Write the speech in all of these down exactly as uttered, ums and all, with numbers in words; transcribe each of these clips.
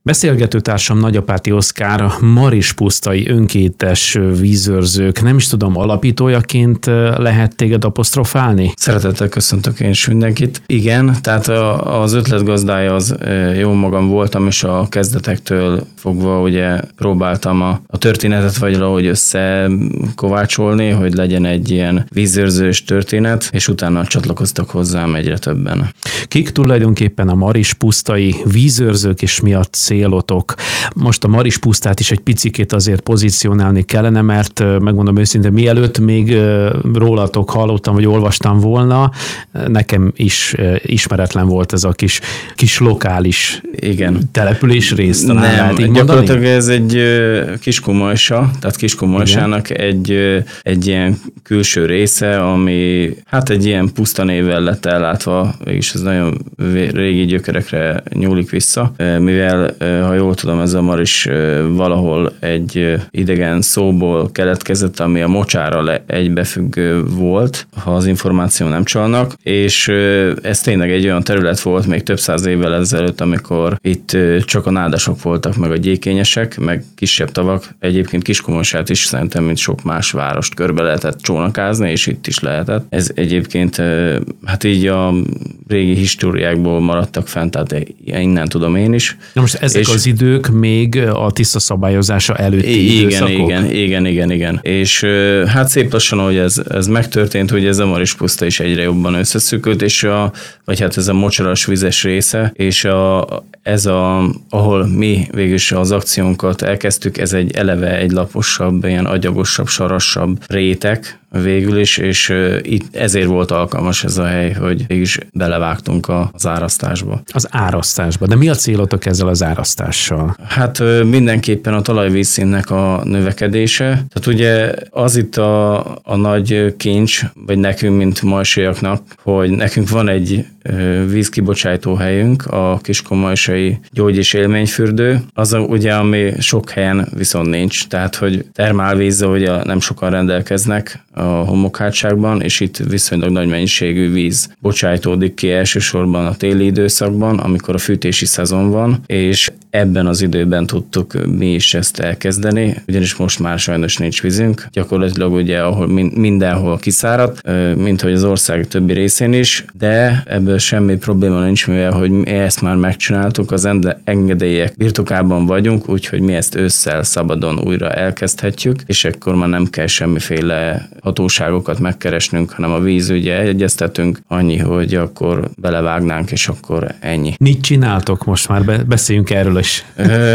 Beszélgetőtársam Nagyapáti Oszkár, a Marispusztai önkéntes vízőrzők, nem is tudom, alapítójaként lehet téged apostrofálni? Szeretettel köszöntök én is mindenkit. Igen, tehát az ötletgazdája az jó magam voltam, és a kezdetektől fogva ugye próbáltam a, a történetet vagy valahogy összekovácsolni, hogy legyen egy ilyen vízőrzős történet, és utána csatlakoztak hozzám egyre többen. Kik tulajdonképpen a Marispusztai vízőrzők, és mi a célotok? Most a Marispusztát is egy picikét azért pozícionálni kellene, mert megmondom őszintén, mielőtt még rólatok hallottam, vagy olvastam volna, nekem is ismeretlen volt ez a kis, kis lokális Igen. település rész. Nem, lehet gyakorlatilag ez egy Kiskunmajsa, tehát Kiskunmajsának egy, egy ilyen külső része, ami hát egy ilyen puszta névvel lett ellátva, és ez nagyon régi gyökerekre nyúlik vissza, mivel, ha jól tudom, ez a Maris valahol egy idegen szóból keletkezett, ami a mocsára egybefüggő volt, ha az információ nem csalnak, és ez tényleg egy olyan terület volt még több száz évvel ezelőtt, amikor itt csak a nádasok voltak, meg a gyékényesek, meg kisebb tavak. Egyébként Kiskunmajsát is szerintem, mint sok más várost körbe lehetett csónakázni, és itt is lehetett. Ez egyébként, hát így a régi históriákból maradtak fent, tehát innen tudom én is. Na most ezek és az idők még a Tisza szabályozása előtti igen, időszakok? Igen, igen, igen, igen. És hát szép lassan, hogy ez, ez megtörtént, hogy ez a Marispuszta is egyre jobban összeszűkült, és a, vagy hát ez a mocsaras vizes része, és a, ez a, ahol mi végülis az akciónkat elkezdtük, ez egy eleve egy laposabb, ilyen agyagosabb, sarasabb réteg végül is, és itt ezért volt alkalmas ez a hely, hogy végülis belevágtunk az árasztásba. Az árasztásba. De mi a célotok ezzel az árasztással? Hát mindenképpen a talajvízszínnek a növekedése. Tehát ugye az itt a, a nagy kincs, vagy nekünk, mint majsiaknak, hogy nekünk van egy vízkibocsátó helyünk, a Kiskunmajsai gyógy- és élményfürdő, az a, ugye, ami sok helyen viszont nincs, tehát hogy termálvízzel ugye nem sokan rendelkeznek a homokhátságban, és itt viszonylag nagy mennyiségű víz bocsájtódik ki elsősorban a téli időszakban, amikor a fűtési szezon van, és ebben az időben tudtuk mi is ezt elkezdeni, ugyanis most már sajnos nincs vízünk. Gyakorlatilag ugye ahol mindenhol kiszáradt, mint hogy az ország többi részén is, de ebből semmi probléma nincs, mivel hogy mi ezt már megcsináltuk, az engedélyek birtokában vagyunk, úgyhogy mi ezt ősszel szabadon újra elkezdhetjük, és akkor már nem kell semmiféle hatóságokat megkeresnünk, hanem a vízügye egyeztetünk, annyi, hogy akkor belevágnánk, és akkor ennyi. Mit csináltok most már? Beszéljünk erről is.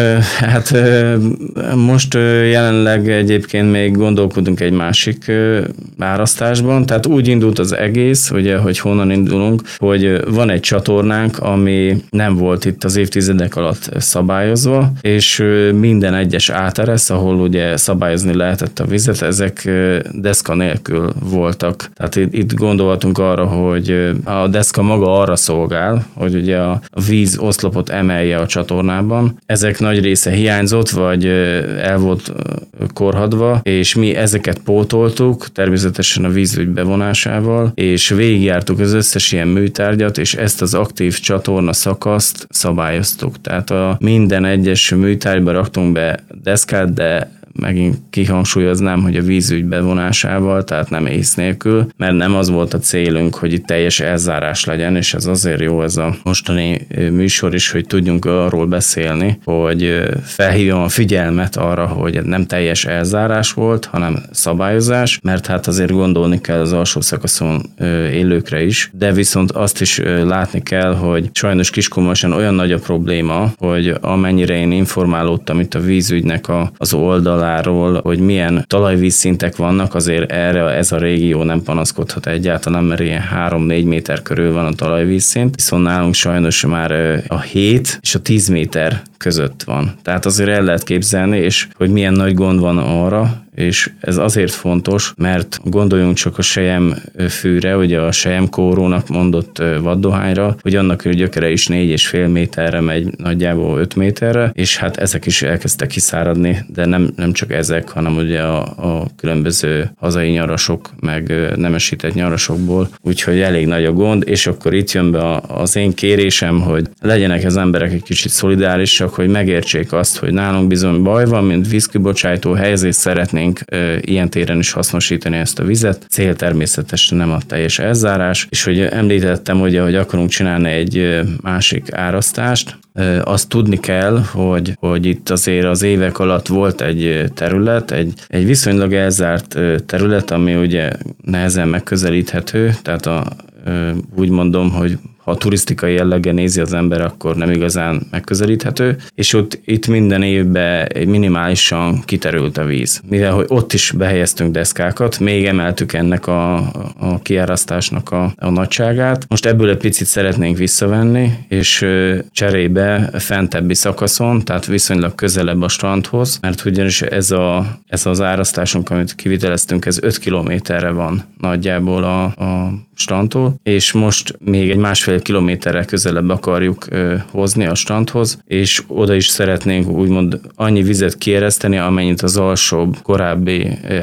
Hát most jelenleg egyébként még gondolkodunk egy másik árasztásban, tehát úgy indult az egész, ugye, hogy honnan indulunk, hogy van egy csatornánk, ami nem volt itt az évtizedek alatt szabályozva, és minden egyes áteresz, ahol ugye szabályozni lehetett a vizet, ezek deszka nélkül voltak. Tehát itt, itt gondoltunk arra, hogy a deszka maga arra szolgál, hogy ugye a víz oszlopot emelje a csatornában. Ezek nagy része hiányzott, vagy el volt korhadva, és mi ezeket pótoltuk, természetesen a vízügy bevonásával, és végigjártuk az összes ilyen műtárgyat, és ezt az aktív csatorna szakaszt szabályoztuk. Tehát a minden egyes műtárgyba raktunk be deszkát, de megint kihangsúlyoznám, hogy a vízügy bevonásával, tehát nem ész nélkül, mert nem az volt a célunk, hogy itt teljes elzárás legyen, és ez azért jó ez a mostani műsor is, hogy tudjunk arról beszélni, hogy felhívjam a figyelmet arra, hogy nem teljes elzárás volt, hanem szabályozás, mert hát azért gondolni kell az alsó szakaszon élőkre is, de viszont azt is látni kell, hogy sajnos Kiskunmajsán olyan nagy a probléma, hogy amennyire én informálódtam itt a vízügynek a, az oldal ról, hogy milyen talajvízszintek vannak, azért erre ez a régió nem panaszkodhat egyáltalán, mert ilyen három-négy méter körül van a talajvízszint, viszont nálunk sajnos már a hét és a tíz méter között van. Tehát azért el lehet képzelni, és hogy milyen nagy gond van arra, és ez azért fontos, mert gondoljunk csak a selyemfűre, ugye a selyemkórónak mondott vaddohányra, hogy annak ő gyökere is négy és fél méterre megy, nagyjából öt méterre, és hát ezek is elkezdtek kiszáradni, de nem, nem csak ezek, hanem ugye a, a különböző hazai nyarasok, meg nemesített nyarasokból, úgyhogy elég nagy a gond, és akkor itt jön be az én kérésem, hogy legyenek az emberek egy kicsit szolidárisak, csak hogy megértsék azt, hogy nálunk bizony baj van, mint vízkibocsájtó helyezés szeretnénk e, ilyen téren is hasznosítani ezt a vizet. Cél természetesen nem a teljes elzárás, és hogy említettem, hogy, hogy akarunk csinálni egy másik árasztást, e, azt tudni kell, hogy, hogy itt azért az évek alatt volt egy terület, egy, egy viszonylag elzárt terület, ami ugye nehezen megközelíthető, tehát a, úgy mondom, hogy ha a turisztikai jelleggel nézi az ember, akkor nem igazán megközelíthető, és ott itt minden évben minimálisan kiterült a víz. Mivel hogy ott is behelyeztünk deszkákat, még emeltük ennek a, a kiárasztásnak a, a nagyságát. Most ebből egy picit szeretnénk visszavenni, és cserébe fentebbi szakaszon, tehát viszonylag közelebb a strandhoz, mert ugyanis ez, a, ez az árasztásunk, amit kiviteleztünk, ez öt kilométerre van nagyjából a, a strandtól, és most még egy másfél kilométerrel közelebb akarjuk ö, hozni a strandhoz, és oda is szeretnénk úgymond annyi vizet kiereszteni, amennyit az alsóbb korábbi ö,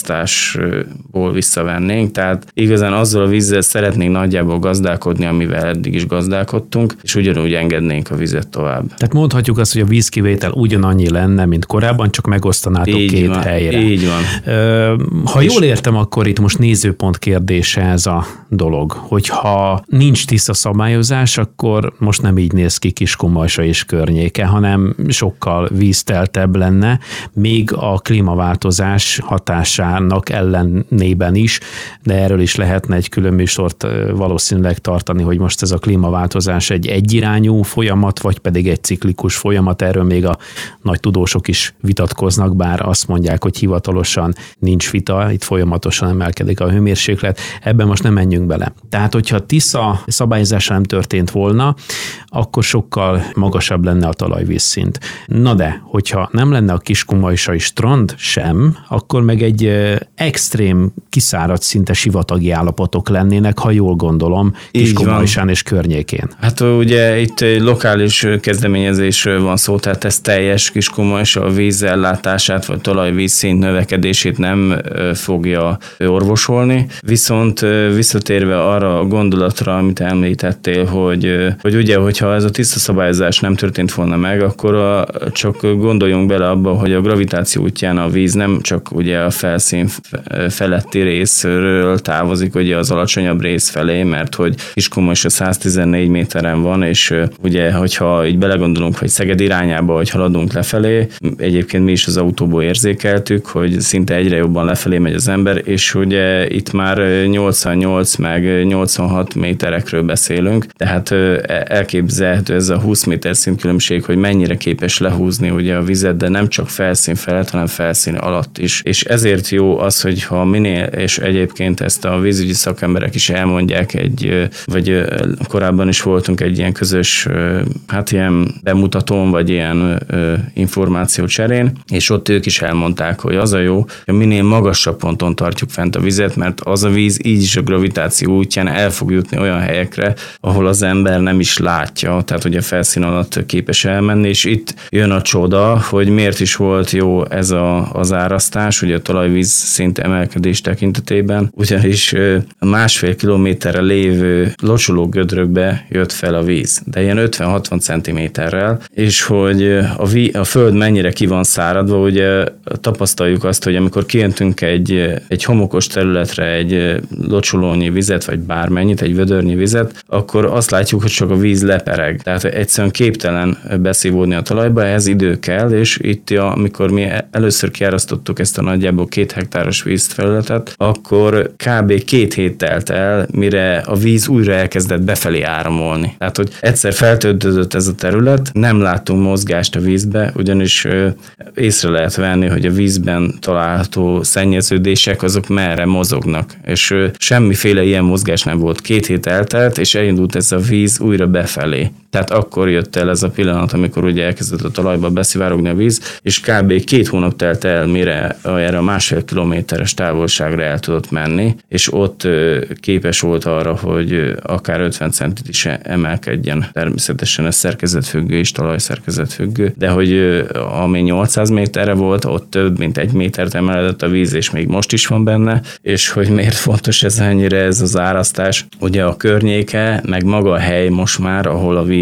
árasztásból visszavennénk. Tehát igazán azzal a vízzel szeretnénk nagyjából gazdálkodni, amivel eddig is gazdálkodtunk, és ugyanúgy engednénk a vizet tovább. Tehát mondhatjuk azt, hogy a vízkivétel ugyanannyi lenne, mint korábban, csak megosztanátok így két van, helyre. Így van. Ö, ha és jól értem, akkor itt most nézőpont kérdése ez a dolog, hogyha nincs tiszta szabályozás, akkor most nem így néz ki Kiskunmajsa és környéke, hanem sokkal vízteltebb lenne, még a klímaváltozás hatásának ellenében is, de erről is lehetne egy külön műsort valószínűleg tartani, hogy most ez a klímaváltozás egy egyirányú folyamat, vagy pedig egy ciklikus folyamat, erről még a nagy tudósok is vitatkoznak, bár azt mondják, hogy hivatalosan nincs vita, itt folyamatosan emelkedik a hőmérséklet, ebben most nem menjünk bele. Tehát, hogyha tiszta szabályozása nem történt volna, akkor sokkal magasabb lenne a talajvízszint. Na de, hogyha nem lenne a Kiskunmajsai strand sem, akkor meg egy extrém kiszáradt szinte sivatagi állapotok lennének, ha jól gondolom, Kiskunmajsán és környékén. Hát ugye itt egy lokális kezdeményezésről van szó, tehát ez teljes Kiskunmajsa a vízellátását vagy talajvízszint növekedését nem fogja orvosolni, viszont visszatérve arra a gondolatra, amit említettél, hogy, hogy ugye, hogyha ez a tiszta szabályozás nem történt volna meg, akkor a, csak gondoljunk bele abba, hogy a gravitáció útján a víz nem csak ugye a felszín feletti részről távozik ugye az alacsonyabb rész felé, mert hogy Kiskunmajsa száztizennégy méteren van, és ugye, hogyha így belegondolunk, hogy Szeged irányába, hogy haladunk lefelé, egyébként mi is az autóból érzékeltük, hogy szinte egyre jobban lefelé megy az ember, és ugye itt már nyolcvannyolc meg nyolcvanhat méterekről beszélünk, tehát elképzelhető ez a húsz méter szintkülönbség, hogy mennyire képes lehúzni ugye a vizet, de nem csak felszín felett, hanem felszín alatt is. És ezért jó az, hogyha minél, és egyébként ezt a vízügyi szakemberek is elmondják egy, vagy korábban is voltunk egy ilyen közös, hát ilyen bemutatón, vagy ilyen információcserén, és ott ők is elmondták, hogy az a jó, hogy minél magasabb ponton tartjuk fent a vizet, mert az a víz így is a gravitáció útján el fog jutni olyan helyekre, ahol az ember nem is látja, tehát hogy a felszín alatt képes elmenni, és itt jön a csoda, hogy miért is volt jó ez a, az árasztás, ugye a talajvíz szint emelkedés tekintetében, ugyanis másfél kilométerre lévő locsoló gödrökbe jött fel a víz, de ilyen ötven-hatvan centiméterrel, és hogy a, ví, a föld mennyire ki van száradva, ugye tapasztaljuk azt, hogy amikor kijöntünk egy, egy homokos területre egy locsolónyi vizet, vagy bármennyit, egy vödörnyi vizet, akkor azt látjuk, hogy csak a víz lepereg. Tehát egyszerűen képtelen beszívódni a talajba, ehhez idő kell, és itt, amikor mi először kiárasztottuk ezt a nagyjából két hektáros vízfelületet, akkor kb. két hét telt el, mire a víz újra elkezdett befelé áramolni. Tehát, hogy egyszer feltöltődött ez a terület, nem láttunk mozgást a vízbe, ugyanis észre lehet venni, hogy a vízben található szennyeződések azok merre mozognak, és semmiféle ilyen mozgás nem volt. Két hét eltelt, és elindult ez a víz újra befelé. Tehát akkor jött el ez a pillanat, amikor ugye elkezdett a talajba beszivárogni a víz, és kb. Két hónap telt el, mire erre a másfél kilométeres távolságra el tudott menni, és ott képes volt arra, hogy akár ötven centit is emelkedjen. Természetesen ez szerkezetfüggő és talajszerkezetfüggő, de hogy ami nyolcszáz méterre volt, ott több mint egy métert emelkedett a víz, és még most is van benne, és hogy miért fontos ez ennyire ez az árasztás. Ugye a környéke, meg maga a hely most már, ahol a víz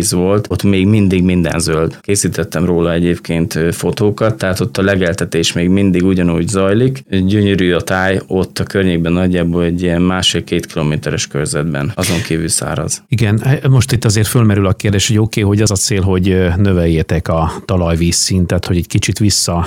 víz volt, ott még mindig minden zöld. Készítettem róla egyébként fotókat, tehát ott a legeltetés még mindig ugyanúgy zajlik. Gyönyörű a táj, ott a környékben nagyjából egy ilyen másfél-két kilométeres körzetben, azon kívül száraz. Igen, most itt azért fölmerül a kérdés, hogy oké, okay, hogy az a cél, hogy növeljétek a talajvíz szintet, hogy egy kicsit vissza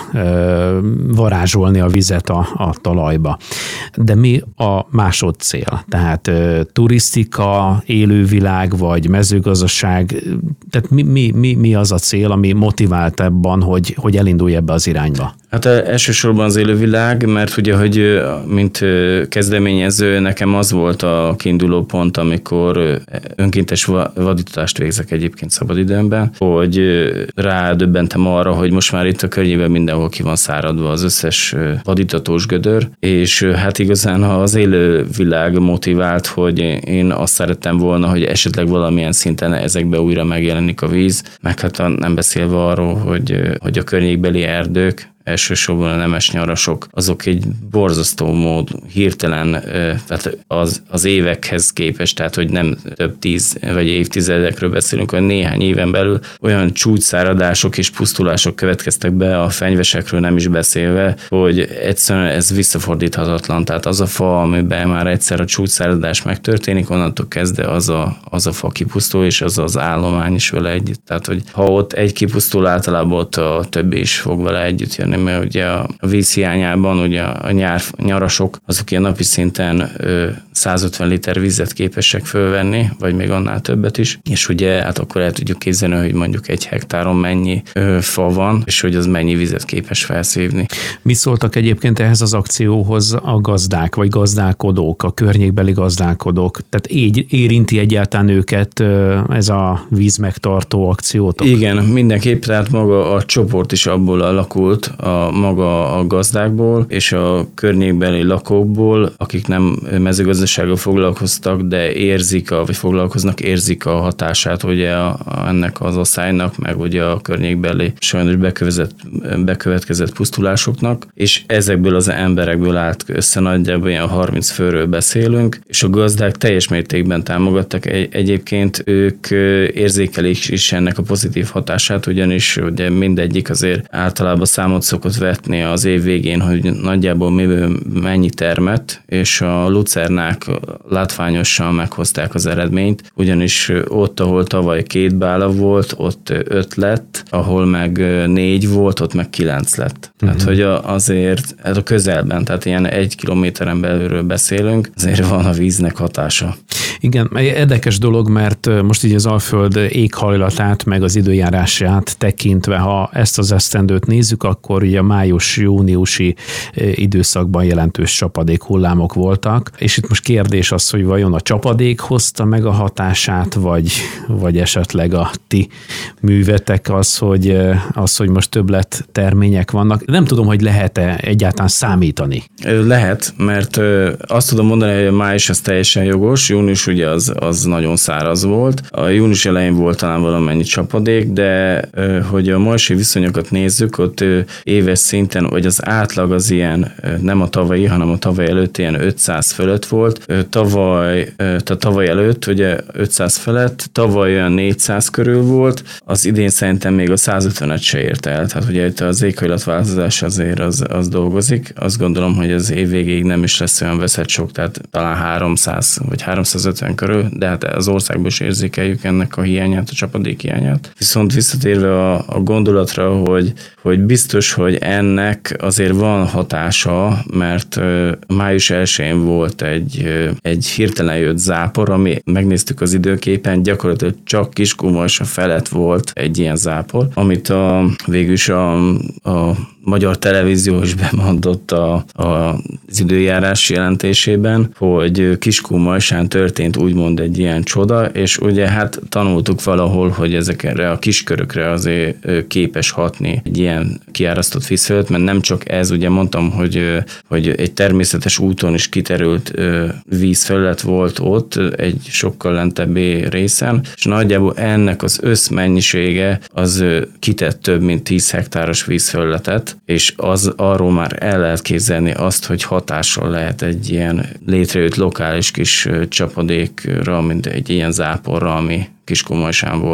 varázsolni a vizet a, a talajba. De mi a másod cél? Tehát turisztika, élővilág, vagy mezőgazdaság, tehát mi, mi, mi, mi az a cél, ami motivált ebben, hogy, hogy elindulj ebbe az irányba? Hát elsősorban az élővilág, mert ugye, hogy mint kezdeményező, nekem az volt a kiinduló pont, amikor önkéntes vadítást végzek egyébként szabadidőmben, hogy rádöbbentem arra, hogy most már itt a környékben mindenhol ki van száradva az összes vadítatós gödör, és hát igazán az élővilág motivált, hogy én azt szerettem volna, hogy esetleg valamilyen szinten ezekbe újra megjelenik a víz, meg hát nem beszélve arról, hogy, hogy a környékbeli erdők, elsősorban a nemes nyarasok, azok egy borzasztó mód hirtelen, tehát az, az évekhez képest, tehát hogy nem több tíz vagy évtizedekről beszélünk, hanem néhány éven belül olyan csúcsszáradások és pusztulások következtek be, a fenyvesekről nem is beszélve, hogy egyszerűen ez visszafordíthatatlan. Tehát az a fa, amiben már egyszer a csúcsszáradás megtörténik, onnantól kezdve az a, az a fa kipusztul, és az az állomány is vele együtt. Tehát, hogy ha ott egy kipusztul, általában ott a többi is fog vele együtt jönni, mert ugye a víz hiányában ugye a nyár, nyarasok azok ilyen napi szinten százötven liter vizet képesek fölvenni, vagy még annál többet is, és ugye hát akkor el tudjuk képzelni, hogy mondjuk egy hektáron mennyi ö, fa van, és hogy az mennyi vizet képes felszívni. Mi szóltak egyébként ehhez az akcióhoz a gazdák, vagy gazdálkodók, a környékbeli gazdálkodók? Tehát így érinti egyáltalán őket ez a vízmegtartó akciótok? Igen, mindenképp, tehát maga a csoport is abból alakult, a maga a gazdákból, és a környékbeli lakókból, akik nem mezőgazdasággal foglalkoztak, de érzik, a, vagy foglalkoznak, érzik a hatását ugye a, a, ennek az asszálynak, meg ugye a környékbeli sajnos bekövetkezett, bekövetkezett pusztulásoknak, és ezekből az emberekből állt össze, nagyjából ilyen harminc főről beszélünk, és a gazdák teljes mértékben támogattak. Egy, egyébként ők érzékelik is ennek a pozitív hatását, ugyanis ugye mindegyik azért általában számot szokott vetni az év végén, hogy nagyjából miből mennyi termett, és a lucernák látványosan meghozták az eredményt, ugyanis ott, ahol tavaly két bála volt, ott öt lett, ahol meg négy volt, ott meg kilenc lett. Tehát, uh-huh. hogy azért ez a közelben, tehát ilyen egy kilométeren belülről beszélünk, azért van a víznek hatása. Igen, érdekes dolog, mert most így az Alföld éghajlatát, meg az időjárását tekintve, ha ezt az esztendőt nézzük, akkor ugye a május-júniusi időszakban jelentős csapadék hullámok voltak, és itt most kérdés az, hogy vajon a csapadék hozta meg a hatását, vagy, vagy esetleg a ti művetek az, hogy, az, hogy most többlet termények vannak. Nem tudom, hogy lehet-e egyáltalán számítani. Lehet, mert azt tudom mondani, hogy a május az teljesen jogos, június ugye az, az nagyon száraz volt. A június elején volt talán valamennyi csapadék, de hogy a májusi viszonyokat nézzük, ott éves szinten, vagy az átlag az ilyen, nem a tavalyi, hanem a tavaly előtt ilyen ötszáz fölött volt. Tavaly, tehát tavaly előtt ugye ötszáz felett, tavaly olyan négyszáz körül volt, az idén szerintem még a százötvenet se ért el. Tehát ugye itt az éghajlatváltozás azért az, az dolgozik. Azt gondolom, hogy az év végéig nem is lesz olyan veszett sok, tehát talán háromszáz vagy háromszázötven körül, de hát az országban is érzékeljük ennek a hiányát, a csapadék hiányát. Viszont visszatérve a, a gondolatra, hogy, hogy biztos, hogy ennek azért van hatása, mert május elsején volt egy, egy hirtelen jött zápor, ami megnéztük az időképen, gyakorlatilag csak Kiskunmorsa felett volt egy ilyen zápor, amit a, végülis a, a Magyar Televízió is bemondott a, a, az időjárás jelentésében, hogy Kiskunmorsán történt úgymond egy ilyen csoda, és ugye hát tanultuk valahol, hogy ezekre a kiskörökre azért képes hatni egy ilyen kiárasztott vízfelület, mert nem csak ez, ugye mondtam, hogy, hogy egy természetes úton is kiterült vízfelület volt ott, egy sokkal lentebbi részen, és nagyjából ennek az összmennyisége az kitett több mint tíz hektáros vízfelületet, és az, arról már el lehet képzelni azt, hogy hatással lehet egy ilyen létrejött lokális kis csapadékra, mint egy ilyen záporra, ami Kiskunmorsán volt.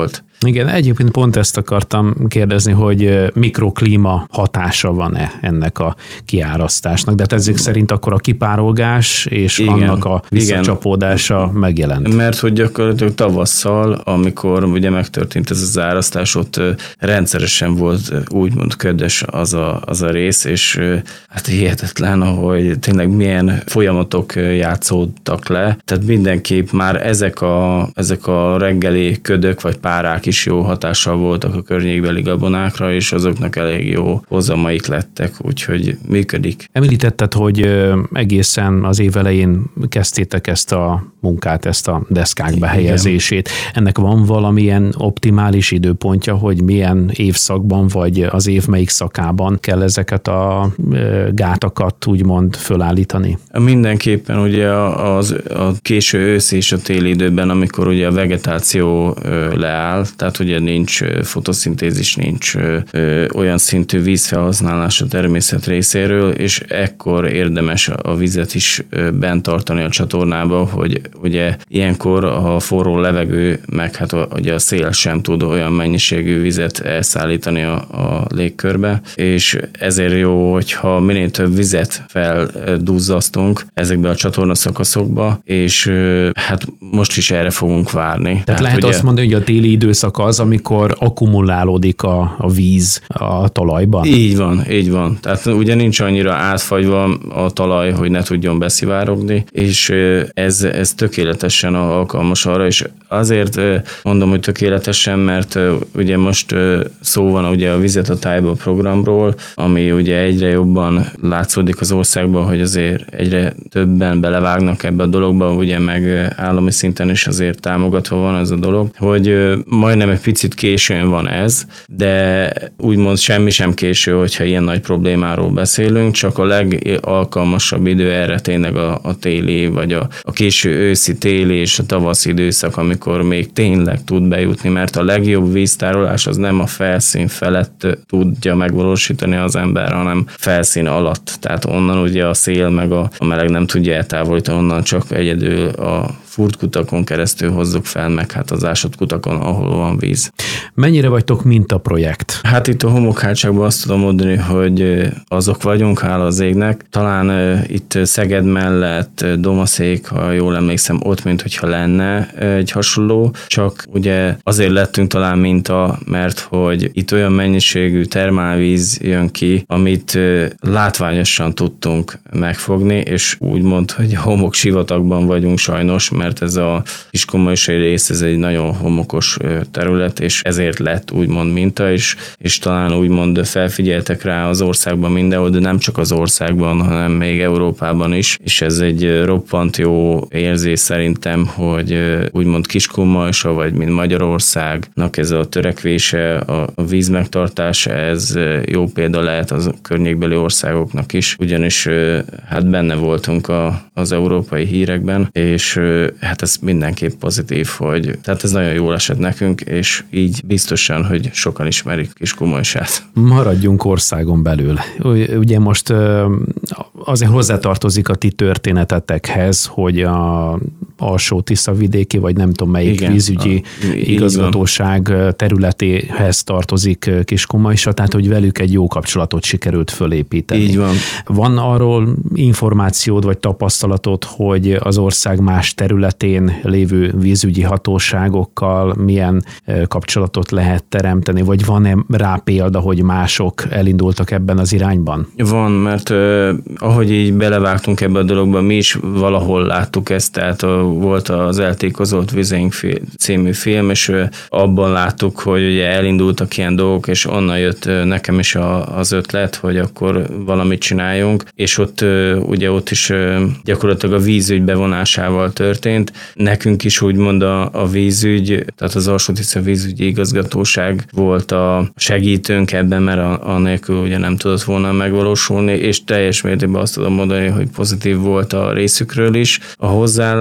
Igen, egyébként pont ezt akartam kérdezni, hogy mikroklíma hatása van-e ennek a kiárasztásnak, de hát ezek szerint akkor a kipárolgás és igen, annak a visszacsapódása igen. megjelent. Mert hogy gyakorlatilag tavasszal, amikor ugye megtörtént ez az árasztás, ott rendszeresen volt úgymond ködös az a, az a rész, és hát hihetetlen, hogy tényleg milyen folyamatok játszódtak le. Tehát mindenképp már ezek a, ezek a reggeli ködök vagy párák is jó hatással voltak a környékbeli gabonákra, és azoknak elég jó hozamaik lettek, úgyhogy működik. Említetted, hogy egészen az év elején kezdtétek ezt a munkát, ezt a deszkák behelyezését. Igen. Ennek van valamilyen optimális időpontja, hogy milyen évszakban, vagy az év melyik szakában kell ezeket a gátakat úgymond fölállítani? Mindenképpen ugye az, a késő ősz és a téli időben, amikor ugye a vegetáció leáll, tehát ugye nincs fotoszintézis, nincs olyan szintű vízfelhasználás a természet részéről, és ekkor érdemes a vizet is bent tartani a csatornába, hogy ugye ilyenkor a forró levegő, meg hát ugye a szél sem tud olyan mennyiségű vizet elszállítani a, a légkörbe, és ezért jó, hogyha minél több vizet felduzzasztunk ezekbe a csatornaszakaszokba, és hát most is erre fogunk várni. Tehát, Tehát lehet ugye, azt mondani, hogy a téli időszak az, amikor akkumulálódik a, a víz a talajban? Így van, így van. Tehát ugye nincs annyira átfagyva a talaj, hogy ne tudjon beszivárogni, és ez, ez tökéletesen alkalmas arra, és azért mondom, hogy tökéletesen, mert ugye most szó van ugye a Vizet a tájba programról, ami ugye egyre jobban látszódik az országban, hogy azért egyre többen belevágnak ebbe a dologba, ugye meg állami szinten is azért támogatva van ez a dolog, hogy majdnem egy picit későn van ez, de úgymond semmi sem késő, hogyha ilyen nagy problémáról beszélünk, csak a legalkalmasabb idő erre tényleg a, a téli, vagy a, a késő őszi, téli és a tavaszi időszak, amikor még tényleg tud bejutni, mert a legjobb víztárolás az nem a felszín felett tudja megvalósítani az ember, hanem felszín alatt. Tehát onnan ugye a szél meg a, a meleg nem tudja eltávolítani, onnan csak egyedül a furt kutakon keresztül hozzuk fel, meg hát az ásott kutakon, ahol van víz. Mennyire vagytok mintaprojekt? Hát itt a homokhátságban azt tudom mondani, hogy azok vagyunk, hála az égnek. Talán itt Szeged mellett Domaszék, ha jól emlékszem, ott, mint hogyha lenne egy hasonló, csak ugye azért lettünk talán minta, mert hogy itt olyan mennyiségű termálvíz jön ki, amit látványosan tudtunk megfogni, és úgy mond, hogy homok sivatagban vagyunk sajnos, mert ez a Kiskunmajsai rész, ez egy nagyon homokos terület, és ezért lett úgymond minta, és, és talán úgymond felfigyeltek rá az országban mindenhol, de nem csak az országban, hanem még Európában is, és ez egy roppant jó érzés szerintem, hogy úgymond Kiskunmajsa, vagy mint Magyarországnak ez a törekvése, a, a víz megtartása, ez jó példa lehet az környékbeli országoknak is, ugyanis hát benne voltunk a, az európai hírekben, és hát ez mindenképp pozitív, hogy tehát ez nagyon jól esett nekünk, és így biztosan, hogy sokan ismerik Kiskunmajsát. Maradjunk országon belül. Ugye most azért hozzátartozik a ti történetetekhez, hogy a Alsó-Tiszavidéki, vagy nem tudom melyik igen, vízügyi a, igazgatóság területéhez tartozik Kiskunmajsa, tehát hogy velük egy jó kapcsolatot sikerült fölépíteni. Így van. Van arról információd, vagy tapasztalatod, hogy az ország más területén lévő vízügyi hatóságokkal milyen kapcsolatot lehet teremteni, vagy van-e rá példa, hogy mások elindultak ebben az irányban? Van, mert eh, ahogy így belevágtunk ebbe a dologba, mi is valahol láttuk ezt, tehát a, volt az Eltékozolt Vizeink című film, és eh, abban láttuk, hogy ugye elindultak ilyen dolgok, és onnan jött eh, nekem is a, az ötlet, hogy akkor valamit csináljunk, és ott eh, ugye ott is eh, gyakorlatilag a vízügy bevonásával történt. Nekünk is úgymond a, a vízügy, tehát az Alsó-Tisza vízügyi igazgatóság volt a segítőnk ebben, mert a, a nélkül ugye nem tudott volna megvalósulni, és teljes mértékben azt tudom mondani, hogy pozitív volt a részükről is a hozzáállás,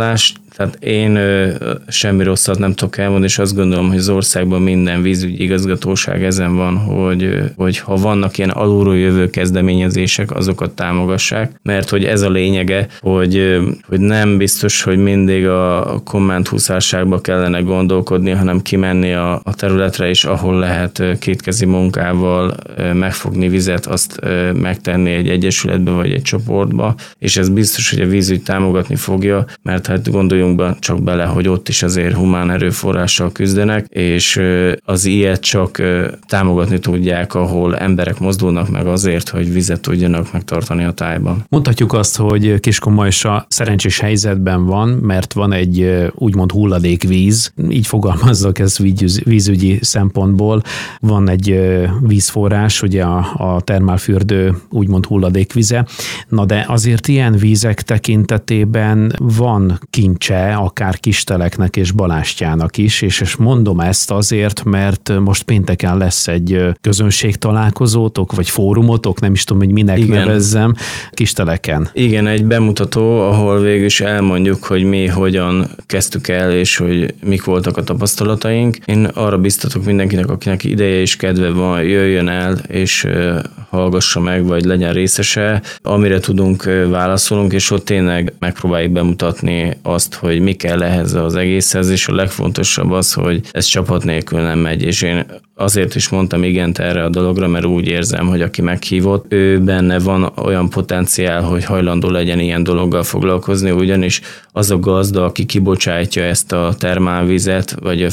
Tehát én semmi rosszat nem tudok elmondani, és azt gondolom, hogy az országban minden vízügyi igazgatóság ezen van, hogy, hogy ha vannak ilyen alulról jövő kezdeményezések, azokat támogassák, mert hogy ez a lényege, hogy, hogy nem biztos, hogy mindig a kommenthúszárságba kellene gondolkodni, hanem kimenni a, a területre is, ahol lehet kétkezi munkával megfogni vizet, azt megtenni egy egyesületbe vagy egy csoportba, és ez biztos, hogy a vízügy támogatni fogja, mert hát gondoljunk be csak bele, hogy ott is azért humán erőforrással küzdenek, és az ilyet csak támogatni tudják, ahol emberek mozdulnak meg azért, hogy vizet tudjanak megtartani a tájban. Mondhatjuk azt, hogy Kiskunmajsa szerencsés helyzetben van, mert van egy úgymond hulladékvíz, így fogalmazzak ezt vízügyi szempontból. Van egy vízforrás, ugye a, a termálfürdő úgymond hulladékvize, na de azért ilyen vízek tekintetében van kincse, akár Kisteleknek és Balástyának is, és, és mondom ezt azért, mert most pénteken lesz egy közönségtalálkozótok, vagy fórumotok, nem is tudom, hogy minek Igen. nevezzem, Kisteleken. Igen, egy bemutató, ahol végül is elmondjuk, hogy mi hogyan kezdtük el, és hogy mik voltak a tapasztalataink. Én arra biztatok mindenkinek, akinek ideje és kedve van, jöjjön el, és hallgassa meg, vagy legyen részese. Amire tudunk, válaszolunk, és ott tényleg megpróbáljuk bemutatni azt, hogy mi kell ehhez az egészhez, és a legfontosabb az, hogy ez csapat nélkül nem megy, és én azért is mondtam igent erre a dologra, mert úgy érzem, hogy aki meghívott, ő benne van olyan potenciál, hogy hajlandó legyen ilyen dologgal foglalkozni, ugyanis az a gazda, aki kibocsátja ezt a termálvizet, vagy a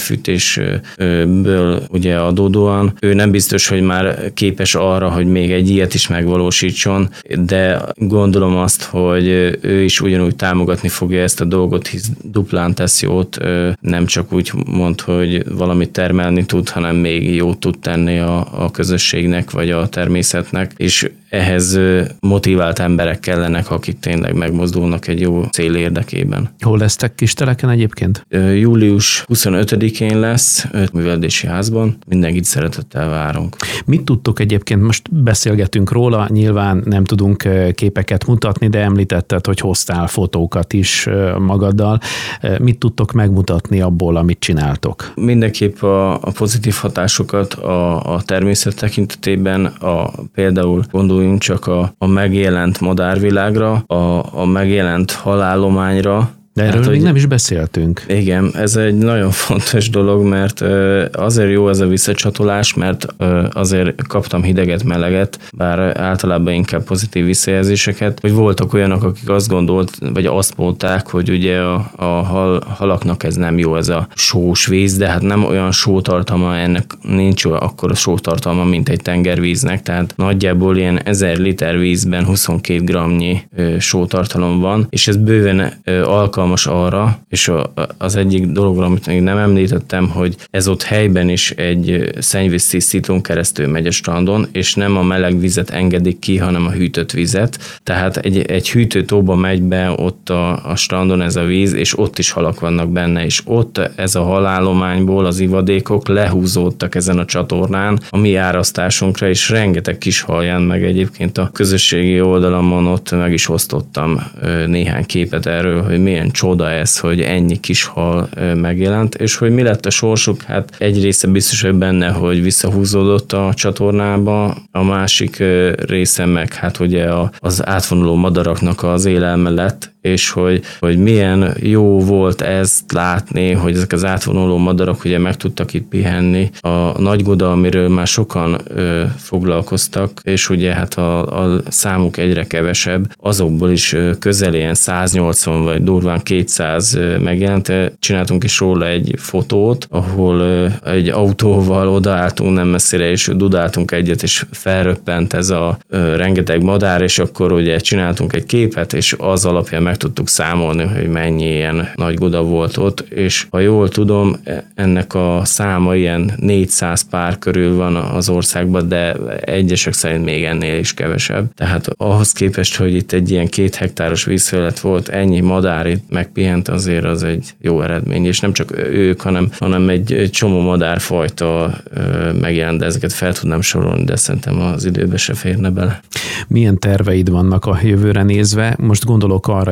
fűtésből ugye adódóan, ő nem biztos, hogy már képes arra, hogy még egy ilyet is megvalósítson, de gondolom azt, hogy ő is ugyanúgy támogatni fogja ezt a dolgot, hisz duplán tesz jót, nem csak úgy mond, hogy valamit termelni tud, hanem még jót tud tenni a, a közösségnek, vagy a természetnek, és ehhez motivált emberek kellenek, akik tényleg megmozdulnak egy jó cél érdekében. Hol lesztek Kisteleken egyébként? július huszonötödikén lesz, művelődési házban. Mindenkit szeretettel várunk. Mit tudtok egyébként, most beszélgetünk róla, nyilván nem tudunk képeket mutatni, de említetted, hogy hoztál fotókat is magaddal. Mit tudtok megmutatni abból, amit csináltok? Mindenképp a, a pozitív hatásokat a, a természet tekintetében, a, például gondolunk csak a, a megjelent madárvilágra, a, a megjelent halállományra. De erről hát, még nem is beszéltünk. Igen, ez egy nagyon fontos dolog, mert azért jó ez a visszacsatolás, mert azért kaptam hideget, meleget, bár általában inkább pozitív visszajelzéseket, hogy voltak olyanok, akik azt gondolt, vagy azt mondták, hogy ugye a, a hal, halaknak ez nem jó, ez a sós víz, de hát nem olyan sótartalma, ennek nincs akkora sótartalma, mint egy tengervíznek, tehát nagyjából ilyen ezer liter vízben huszonkét grammnyi sótartalom van, és ez bőven alkalmas arra, és az egyik dologra, amit még nem említettem, hogy ez ott helyben is egy szennyvíztisztítón keresztül megy a strandon, és nem a meleg vizet engedik ki, hanem a hűtött vizet. Tehát egy, egy hűtőtóba megy be ott a, a strandon ez a víz, és ott is halak vannak benne, és ott ez a halállományból az ivadékok lehúzódtak ezen a csatornán a mi árasztásunkra, és rengeteg kis hal jelent meg egyébként a közösségi oldalamon, ott meg is osztottam néhány képet erről, hogy milyen csoda ez, hogy ennyi kis hal megjelent, és hogy mi lett a sorsuk, hát egy része biztos, hogy benne, hogy visszahúzódott a csatornába, a másik része meg hát ugye az átvonuló madaraknak az élelme lett, és hogy, hogy milyen jó volt ezt látni, hogy ezek az átvonuló madarak ugye meg tudtak itt pihenni. A Nagygoda, amiről már sokan ö, foglalkoztak, és ugye hát a, a számuk egyre kevesebb, azokból is ö, közel ilyen száznyolcvan vagy durván kétszáz ö, megjelent. Csináltunk is róla egy fotót, ahol ö, egy autóval odaálltunk nem messzire, és dudáltunk egyet, és felröppent ez a ö, rengeteg madár, és akkor ugye csináltunk egy képet, és az alapján meg tudtuk számolni, hogy mennyi ilyen Nagygoda volt ott, és ha jól tudom, ennek a száma ilyen négyszáz pár körül van az országban, de egyesek szerint még ennél is kevesebb. Tehát ahhoz képest, hogy itt egy ilyen két hektáros vízfelület volt, ennyi madár itt megpihent, azért az egy jó eredmény, és nem csak ők, hanem, hanem egy, egy csomó madárfajta megjelent, de ezeket fel tudnám sorolni, de szerintem az időbe se férne bele. Milyen terveid vannak a jövőre nézve? Most gondolok arra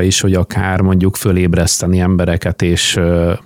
is, hogy akár mondjuk fölébreszteni embereket, és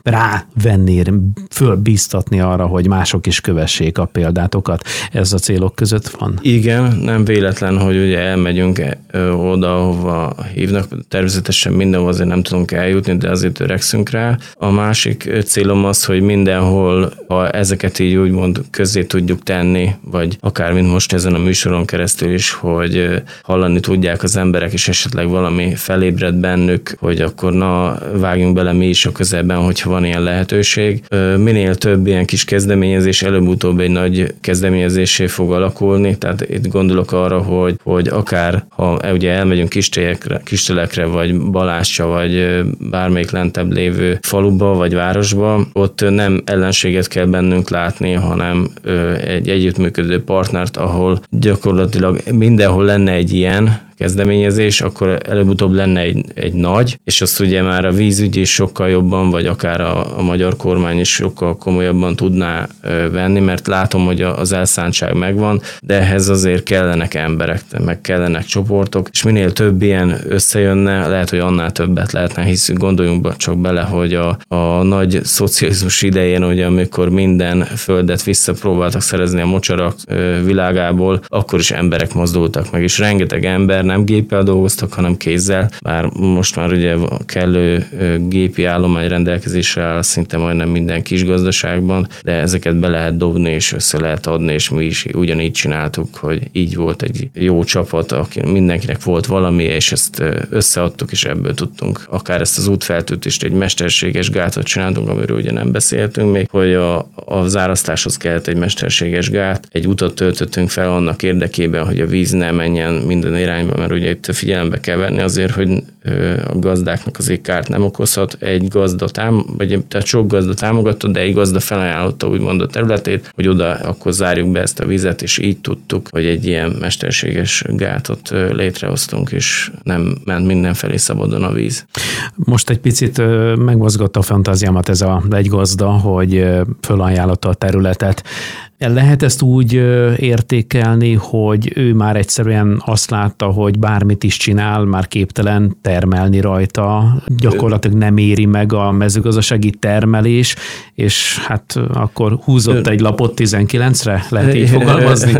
rávenni, fölbíztatni arra, hogy mások is kövessék a példátokat. Ez a célok között van? Igen, nem véletlen, hogy ugye elmegyünk oda, ahova hívnak. Természetesen mindenhol azért nem tudunk eljutni, de azért törekszünk rá. A másik célom az, hogy mindenhol, ha ezeket így úgymond közzé tudjuk tenni, vagy akár mint most ezen a műsoron keresztül is, hogy hallani tudják az emberek, és esetleg valami felébred bennük, hogy akkor na, vágjunk bele mi is a közelben, hogyha van ilyen lehetőség. Minél több ilyen kis kezdeményezés, előbb-utóbb egy nagy kezdeményezésé fog alakulni, tehát itt gondolok arra, hogy, hogy akár ha ugye elmegyünk Kistelekre, Kistelekre, vagy Balázsra, vagy bármelyik lentebb lévő faluba, vagy városba, ott nem ellenséget kell bennünk látni, hanem egy együttműködő partnert, ahol gyakorlatilag mindenhol lenne egy ilyen kezdeményezés, akkor előbb-utóbb lenne egy, egy nagy, és azt ugye már a vízügy is sokkal jobban, vagy akár a, a magyar kormány is sokkal komolyabban tudná ö, venni, mert látom, hogy az elszántság megvan, de ehhez azért kellenek emberek, meg kellenek csoportok, és minél több ilyen összejönne, lehet, hogy annál többet lehetne, hisz gondoljunk csak bele, hogy a, a nagy szocializmus idején, ugye, amikor minden földet visszapróbáltak szerezni a mocsarak ö, világából, akkor is emberek mozdultak meg, és rengeteg ember nem géppel dolgoztak, hanem kézzel, bár most már ugye kellő gépi állomány rendelkezésre áll szinte majdnem minden kis gazdaságban, de ezeket be lehet dobni, és össze lehet adni, és mi is ugyanígy csináltuk, hogy így volt egy jó csapat, aki mindenkinek volt valami, és ezt összeadtuk, és ebből tudtunk akár ezt az útfeltöltést, egy mesterséges gátot csináltunk, amiről ugye nem beszéltünk még, hogy a, a zárasztáshoz kellett egy mesterséges gát, egy utat töltöttünk fel annak érdekében, hogy a víz ne menjen minden irányba, mert ugye itt figyelembe kell venni azért, hogy a gazdáknak azért kárt nem okozhat. Egy gazda tám, vagy tehát sok gazda támogatta, de egy gazda felajánlotta úgymond a területét, hogy oda akkor zárjuk be ezt a vizet, és így tudtuk, hogy egy ilyen mesterséges gátot létrehoztunk, és nem ment mindenfelé szabadon a víz. Most egy picit megmozgatta a fantáziámat ez a egy gazda, hogy felajánlotta a területet. Lehet ezt úgy értékelni, hogy ő már egyszerűen azt látta, hogy bármit is csinál, már képtelen termelni rajta, gyakorlatilag nem éri meg a mezőgazdasági termelés, és hát akkor húzott egy lapot tizenkilencre? Lehet így fogalmazni?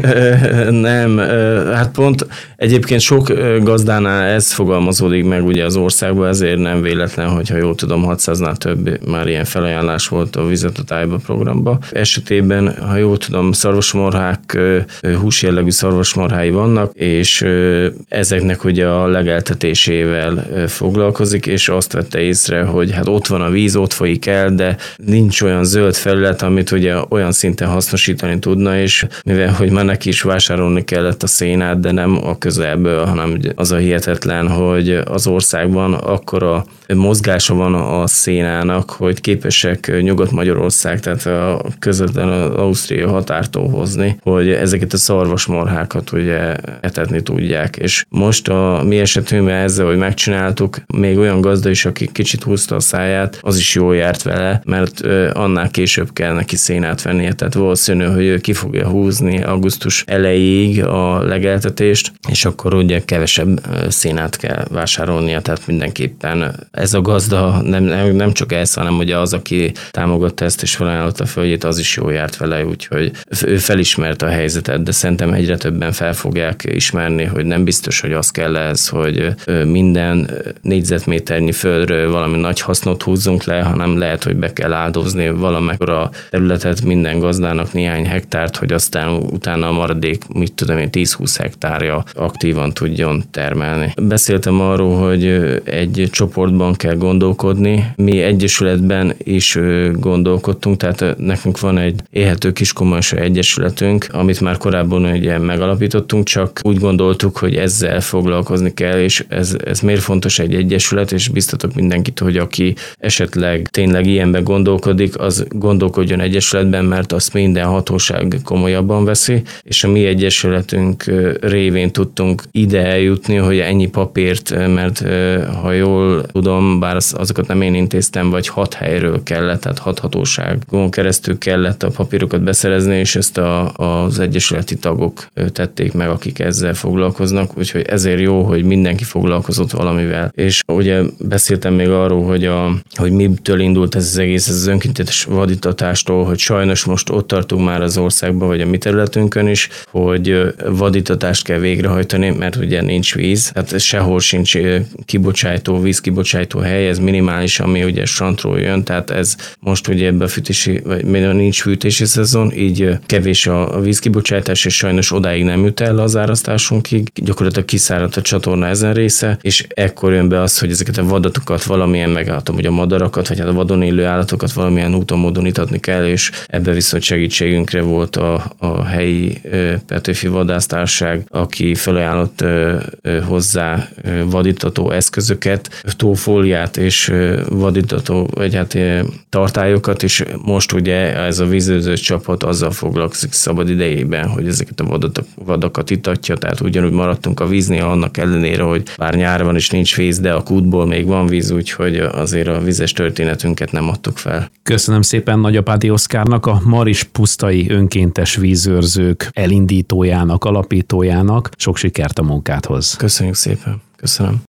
Nem, hát pont egyébként sok gazdánál ez fogalmazódik meg ugye az országban, ezért nem véletlen, hogyha jól tudom, hatszáznál több már ilyen felajánlás volt a Vizet a tájba programba. Esetében, ha jól tudom, szarvasmarhák, húsjellegű szarvasmarhái vannak, és ezeknek ugye a legeltetésével foglalkozik, és azt vette észre, hogy hát ott van a víz, ott folyik el, de nincs olyan zöld felület, amit ugye olyan szinten hasznosítani tudna, és mivel, hogy már neki is vásárolni kellett a szénát, de nem a közelből, hanem az a hihetetlen, hogy az országban akkora mozgása van a szénának, hogy képesek Nyugat-Magyarország, tehát a közvetlen az Ausztria határtól hozni, hogy ezeket a szarvasmarhákat ugye etetni tudják. És most a mi esetünkben ezzel, hogy megcsináltuk, még olyan gazda is, aki kicsit húzta a száját, az is jól járt vele, mert annál később kell neki szénát vennie, tehát valószínű, hogy ő ki fogja húzni augusztus elejéig a legeltetést, és akkor ugye kevesebb szénát kell vásárolnia, tehát mindenképpen ez a gazda nem, nem, nem csak ez, hanem ugye az, aki támogatta ezt és felajánlotta a földjét, az is jól járt vele, úgyhogy ő felismerte a helyzetet, de szerintem egyre többen fel fogják ismerni, hogy nem biztos, hogy az kell ez, hogy minden négyzetméternyi földről valami nagy hasznot húzzunk le, hanem lehet, hogy be kell áldozni valamekkora területet minden gazdának, néhány hektárt, hogy aztán utána a maradék, mit tudom én, tíz-húsz hektárja aktívan tudjon termelni. Beszéltem arról, hogy egy csoportban kell gondolkodni. Mi egyesületben is gondolkodtunk, tehát nekünk van egy élhető Kiskunmajsa egyesületünk, amit már korábban ugye megalapítottunk, csak úgy gondoltuk, hogy ezzel foglalkozni kell, és ez, ez miért fontos egy egyesület, és biztatok mindenkit, hogy aki esetleg tényleg ilyenben gondolkodik, az gondolkodjon egyesületben, mert azt minden hatóság komolyabban veszi, és a mi egyesületünk révén tudtunk ide eljutni, hogy ennyi papírt, mert ha jól tudom, bár azokat nem én intéztem, vagy hat helyről kellett, tehát hat hatóságon keresztül kellett a papírokat beszerezni, kivitelezni, és ezt a, az egyesületi tagok tették meg, akik ezzel foglalkoznak, úgyhogy ezért jó, hogy mindenki foglalkozott valamivel. És ugye beszéltem még arról, hogy, a, hogy mitől indult ez az egész, ez az önkéntes vadítatástól, hogy sajnos most ott tartunk már az országban, vagy a mi területünkön is, hogy vadítatást kell végrehajtani, mert ugye nincs víz, hát sehol sincs kibocsátó, vízkibocsátó hely, ez minimális, ami ugye strandról jön, tehát ez most ugye ebben a fűtési, vagy nincs fűtési szezon, így kevés a vízkibocsátás, és sajnos odáig nem jut el az árasztásunkig, gyakorlatilag kiszáradt a csatorna ezen része, és ekkor jön be az, hogy ezeket a vadatokat valamilyen, megálltom, hogy a madarakat, vagy hát a vadon élő állatokat valamilyen úton, módon itatni kell, és ebbe viszont segítségünkre volt a, a helyi Petőfi Vadásztársaság, aki felajánlott hozzá vadítató eszközöket, tófóliát és vadítató, vagy hát tartályokat, és most ugye ez a vízőrző csapat azzal foglalkozik szabad idejében, hogy ezeket a vadatok, vadakat itatja, tehát ugyanúgy maradtunk a víznél, annak ellenére, hogy bár nyár van és nincs víz, de a kútból még van víz, úgyhogy azért a vizes történetünket nem adtuk fel. Köszönöm szépen Nagyapáti Oszkárnak, a Marispusztai Önkéntes Vízőrzők elindítójának, alapítójának. Sok sikert a munkádhoz. Köszönjük szépen. Köszönöm.